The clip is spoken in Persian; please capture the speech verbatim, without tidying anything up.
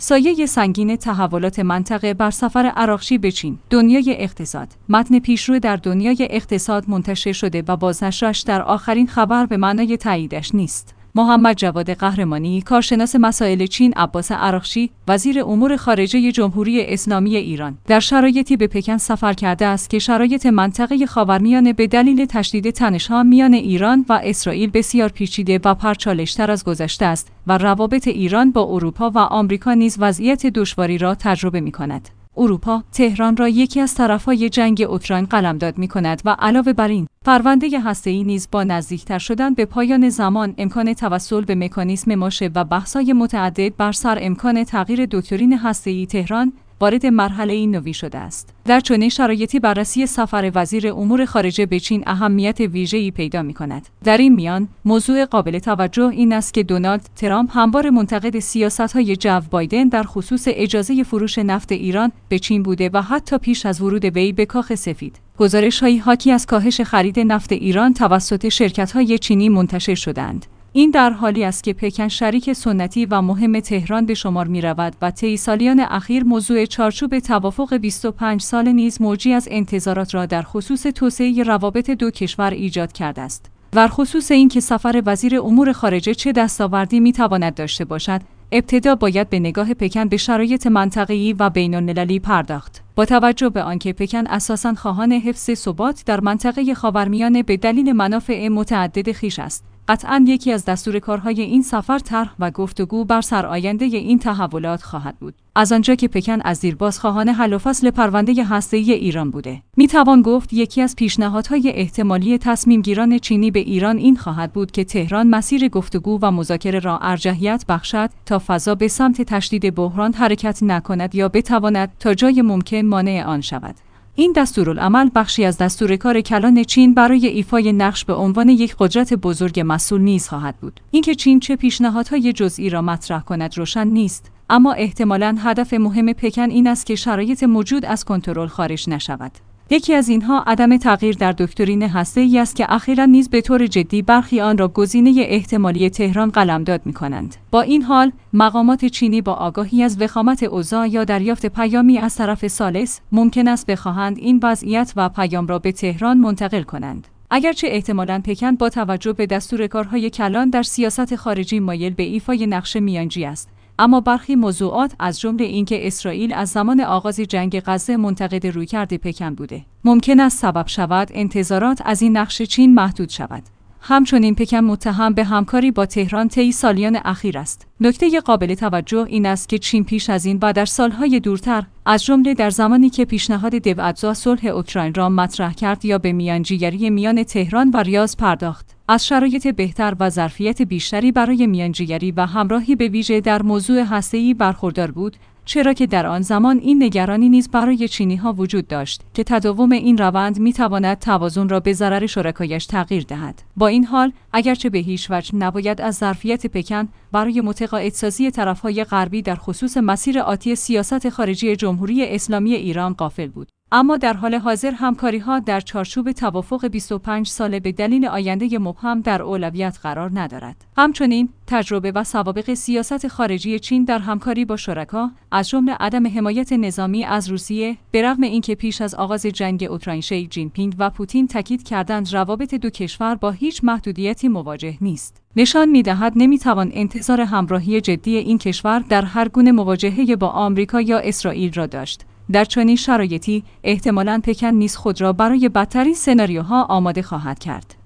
سایه سنگین تحولات منطقه بر سفر عراقچی به چین. دنیای اقتصاد. متن پیشرو در دنیای اقتصاد منتشر شده و بازنشرش در آخرین خبر به معنای تاییدش نیست. محمد جواد قهرمانی، کارشناس مسائل چین، عباس عراقچی، وزیر امور خارجه جمهوری اسلامی ایران، در شرایطی به پکن سفر کرده است که شرایط منطقه خاورمیانه به دلیل تشدید تنش‌ها میان ایران و اسرائیل بسیار پیچیده و پرچالش‌تر از گذشته است و روابط ایران با اروپا و آمریکا نیز وضعیت دشواری را تجربه می‌کند. اروپا تهران را یکی از طرف‌های جنگ اوکراین قلمداد می‌کند و علاوه بر این، پرونده هسته‌ای نیز با نزدیکتر شدن به پایان زمان امکان توسل به مکانیسم ماشه و بحث‌های متعدد بر سر امکان تغییر دکترین هسته‌ای تهران وارد مرحله نوی شده است. در چنین شرایطی بررسی سفر وزیر امور خارجه به چین اهمیت ویژه‌ای پیدا می‌کند. در این میان، موضوع قابل توجه این است که دونالد ترامپ همواره منتقد سیاست‌های جو بایدن در خصوص اجازه فروش نفت ایران به چین بوده و حتی پیش از ورود وی به کاخ سفید، گزارش‌هایی حاکی از کاهش خرید نفت ایران توسط شرکت‌های چینی منتشر شدند. این در حالی است که پکن شریک سنتی و مهم تهران به شمار می‌رود و طی سالیان اخیر موضوع چارچوب توافق بیست و پنج ساله نیز موجی از انتظارات را در خصوص توسعه روابط دو کشور ایجاد کرده است. در خصوص اینکه سفر وزیر امور خارجه چه دستاوردی می‌تواند داشته باشد، ابتدا باید به نگاه پکن به شرایط منطقه‌ای و بین‌المللی پرداخت. با توجه به آنکه پکن اساساً خواهان حفظ ثبات در منطقه خاورمیانه به دلیل منافع متعدد خویش است، قطعاً یکی از دستورکارهای این سفر طرح و گفتگو بر سر آینده این تحولات خواهد بود. از آنجا که پکن از دیرباز خواهان حل و فصل پرونده هسته‌ای ایران بوده، میتوان گفت یکی از پیشنهادهای احتمالی تصمیمگیران چینی به ایران این خواهد بود که تهران مسیر گفتگو و مذاکره را ارجحیت بخشد تا فضا به سمت تشدید بحران حرکت نکند یا بتواند تا جای ممکن مانع آن شود. این دستورالعمل بخشی از دستورکار کلان چین برای ایفای نقش به عنوان یک قدرت بزرگ مسئول نیز خواهد بود. اینکه چین چه پیشنهادهای جزئی را مطرح کند روشن نیست، اما احتمالاً هدف مهم پکن این است که شرایط موجود از کنترل خارج نشود. یکی از اینها عدم تغییر در دکترین هسته‌ای است که اخیراً نیز به طور جدی برخی آن را گزینه احتمالی تهران قلمداد می‌کنند. با این حال، مقامات چینی با آگاهی از وخامت اوضاع یا دریافت پیامی از طرف ثالث، ممکن است بخواهند این وضعیت و پیام را به تهران منتقل کنند. اگرچه احتمالاً پکن با توجه به دستورکارهای کلان در سیاست خارجی مایل به ایفای نقش میانجی است، اما برخی موضوعات از جمله اینکه اسرائیل از زمان آغاز جنگ غزه منتقد رویکرد پکن بوده، ممکن است سبب شود انتظارات از این نقش چین محدود شود. همچنین پکن متهم به همکاری با تهران طی سالیان اخیر است. نکته قابل توجه این است که چین پیش از این و در سالهای دورتر، از جمله در زمانی که پیشنهاد دو صلح اوکراین را مطرح کرد یا به میانجیگری میان تهران و ریاض پرداخت، از شرایط بهتر و ظرفیت بیشتری برای میانجیگری و همراهی به ویژه در موضوع هسته‌ای برخوردار بود، چرا که در آن زمان این نگرانی نیز برای چینی‌ها وجود داشت که تداوم این روند می‌تواند توازن را به ضرر شرکایش تغییر دهد. با این حال، اگرچه به هیچ وجه نباید از ظرفیت پکن برای متقاعدسازی طرف‌های غربی در خصوص مسیر آتی سیاست خارجی جمهوری اسلامی ایران غافل بود، اما در حال حاضر همکاری‌ها در چارچوب توافق بیست و پنج ساله به دلیل آینده مبهم در اولویت قرار ندارد. همچنین تجربه و سوابق سیاست خارجی چین در همکاری با شرکا، از جمله عدم حمایت نظامی از روسیه، به رغم اینکه پیش از آغاز جنگ اوکراین شی جین پینگ و پوتین تاکید کردند روابط دو کشور با هیچ محدودیتی مواجه نیست، نشان می‌دهد نمی‌توان انتظار همراهی جدی این کشور در هر گونه مواجهه با آمریکا یا اسرائیل را داشت. در چنین شرایطی احتمالاً پکن نیز خود را برای بدترین سناریوها آماده خواهد کرد.